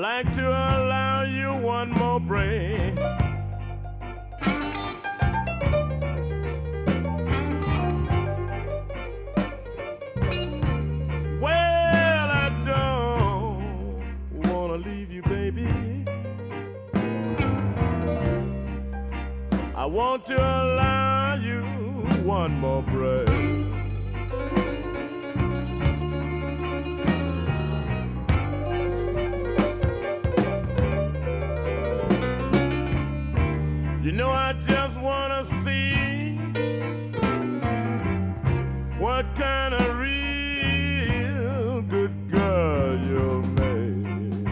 like to allow you one more break. Well, I don't wanna leave you, baby. I want to allow you one more break. You know, I just wanna see what kind of real good girl you'll make.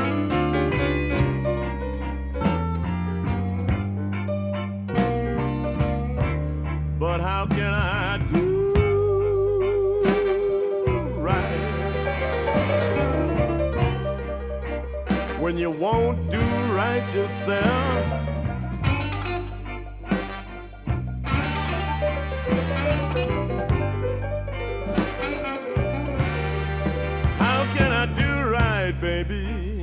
But how can I do right when you won't do right yourself? Baby,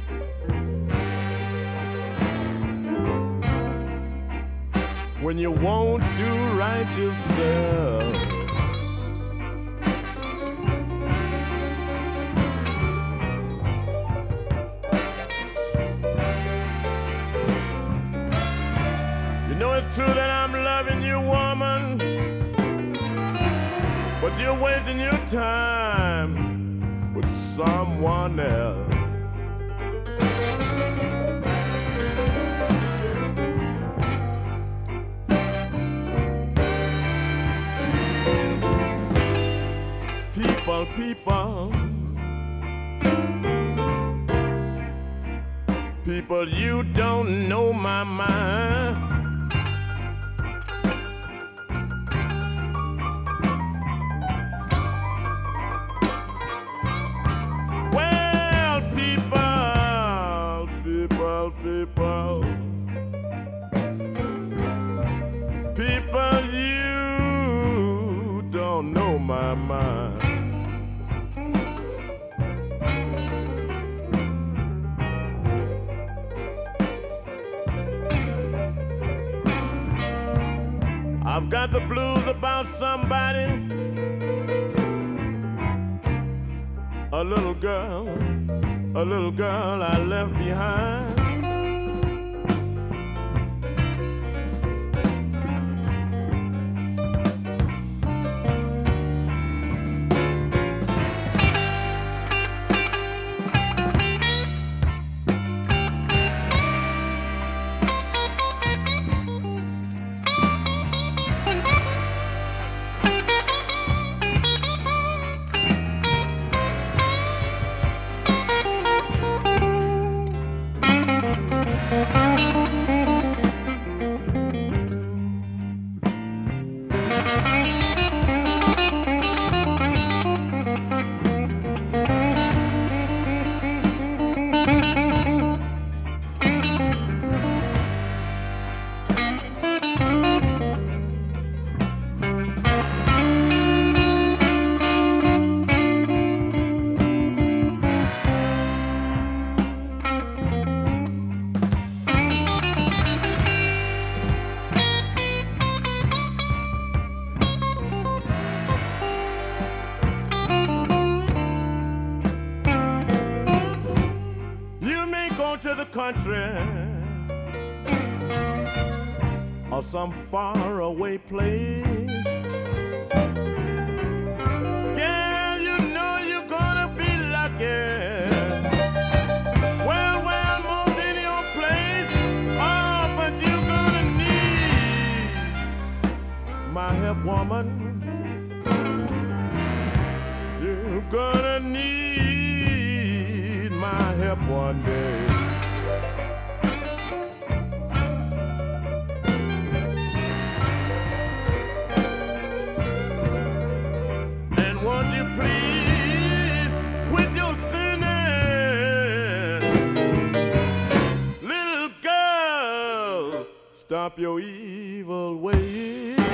when you won't do right yourself. You know it's true that I'm loving you, woman, but you're wasting your time with someone else. People, you don't know my mind. People, you don't know my mind. I've got the blues about somebody, a little girl I left behind. To the country or some faraway place, girl, you know you're gonna be lucky. Well, most in your place, oh, but you're gonna need my help, woman. You're gonna need my help one day. Stop your evil ways.